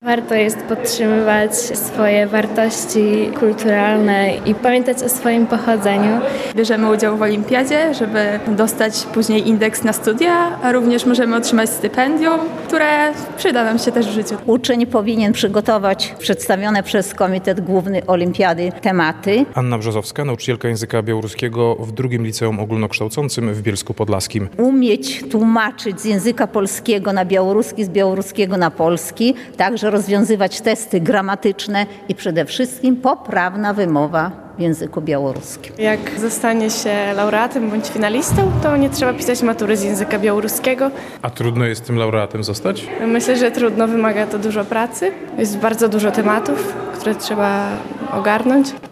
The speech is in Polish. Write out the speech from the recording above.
Warto jest podtrzymywać swoje wartości kulturalne i pamiętać o swoim pochodzeniu. Bierzemy udział w olimpiadzie, żeby dostać później indeks na studia, a również możemy otrzymać stypendium, które przyda nam się też w życiu. Uczeń powinien przygotować przedstawione przez Komitet Główny Olimpiady tematy. Anna Brzozowska, nauczycielka języka białoruskiego w II Liceum Ogólnokształcącym w Bielsku Podlaskim. Umieć tłumaczyć z języka polskiego na białoruski, z białoruskiego na polski, także rozwiązywać testy gramatyczne i przede wszystkim poprawna wymowa w języku białoruskim. Jak zostanie się laureatem bądź finalistą, to nie trzeba pisać matury z języka białoruskiego. A trudno jest tym laureatem zostać? Myślę, że trudno, wymaga to dużo pracy. Jest bardzo dużo tematów, które trzeba ogarnąć.